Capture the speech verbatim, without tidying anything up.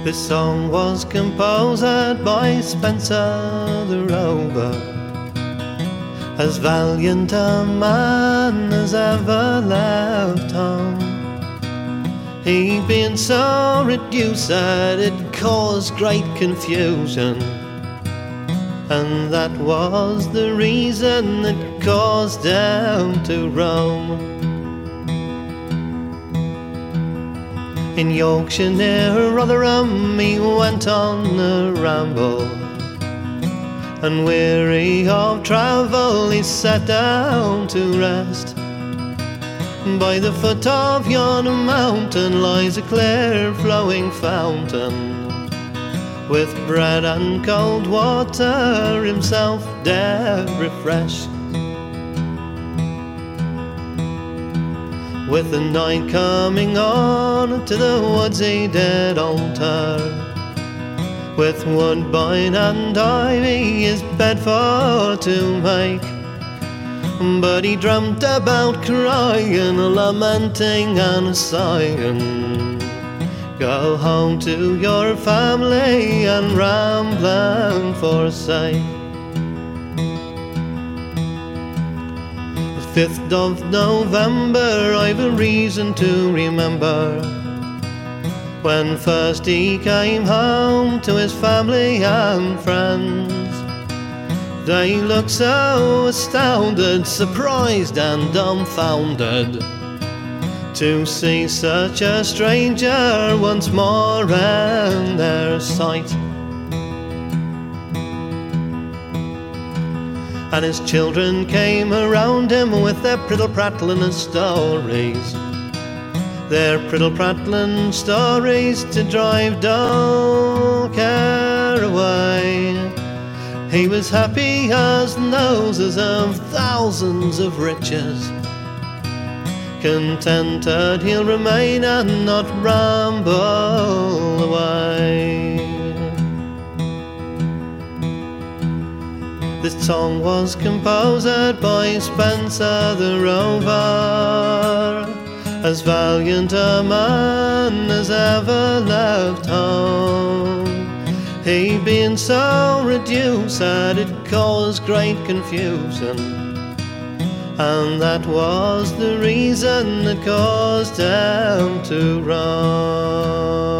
This song was composed by Spencer the Rover, as valiant a man as ever left home. He'd been so reduced that it caused great confusion, and that was the reason it caused them to roam. In Yorkshire near Rotherham he went on a ramble, and weary of travel he sat down to rest. By the foot of yonder mountain lies a clear flowing fountain, with bread and cold water himself dare refresh. With the night coming on, to the woods he did alter, with woodbine and ivy his bed for to make. But he dreamt about crying, lamenting and sighing, go home to your family and rambling forsake. The fifth of November I've a reason to remember, when first he came home to his family and friends. They looked so astounded, surprised and dumbfounded, to see such a stranger once more in their sight. And his children came around him with their prittle-prattling of stories, their prittle-prattling stories to drive dull care away. He was happy as the noses of thousands of riches, contented he'll remain and not ramble away. This song was composed by Spencer the Rover, as valiant a man as ever left home. He'd been so reduced that it caused great confusion, and that was the reason that caused him to run.